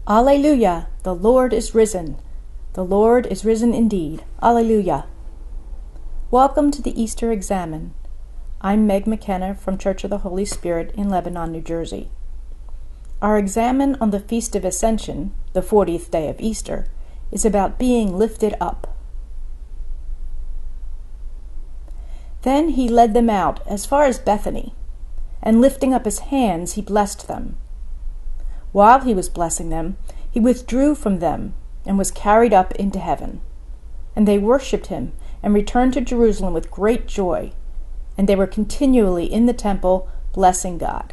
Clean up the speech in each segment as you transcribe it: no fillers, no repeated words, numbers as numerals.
Alleluia! The Lord is risen. The Lord is risen indeed. Alleluia! Welcome to the Easter Examen. I'm Meg McKenna from Church of the Holy Spirit in Lebanon, New Jersey. Our examen on the Feast of Ascension, the 40th day of Easter, is about being lifted up. Then he led them out as far as Bethany, and lifting up his hands, he blessed them. While he was blessing them, he withdrew from them and was carried up into heaven. And they worshipped him and returned to Jerusalem with great joy, and they were continually in the temple blessing God.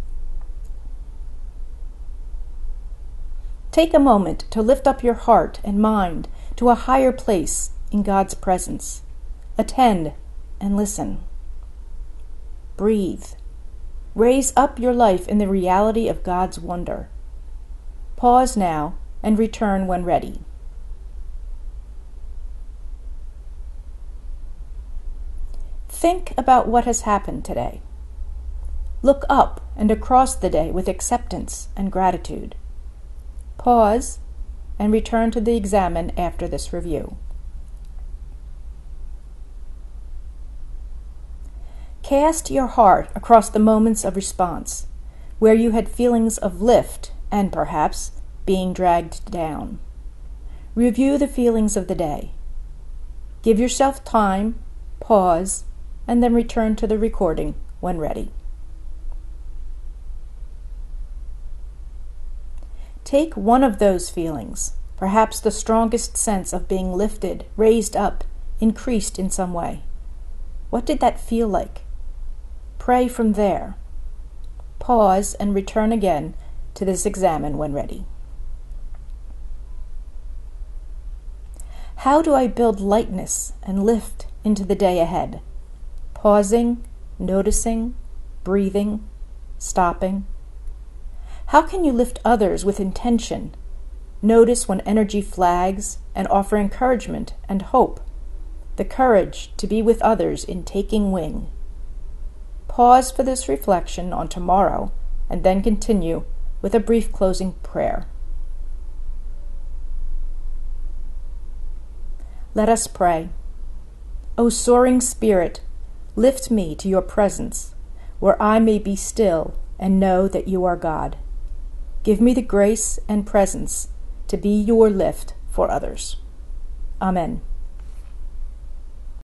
Take a moment to lift up your heart and mind to a higher place in God's presence. Attend and listen. Breathe. Raise up your life in the reality of God's wonder. Pause now and return when ready. Think about what has happened today. Look up and across the day with acceptance and gratitude. Pause and return to the examen after this review. Cast your heart across the moments of response, where you had feelings of lift and perhaps being dragged down. Review the feelings of the day. Give yourself time, pause, and then return to the recording when ready. Take one of those feelings, perhaps the strongest sense of being lifted, raised up, increased in some way. What did that feel like? Pray from there. Pause and return again to this examen when ready. How do I build lightness and lift into the day ahead? Pausing, noticing, breathing, stopping. How can you lift others with intention? Notice when energy flags and offer encouragement and hope, the courage to be with others in taking wing. Pause for this reflection on tomorrow and then continue with a brief closing prayer. Let us pray. O soaring Spirit, lift me to your presence, where I may be still and know that you are God. Give me the grace and presence to be your lift for others. Amen.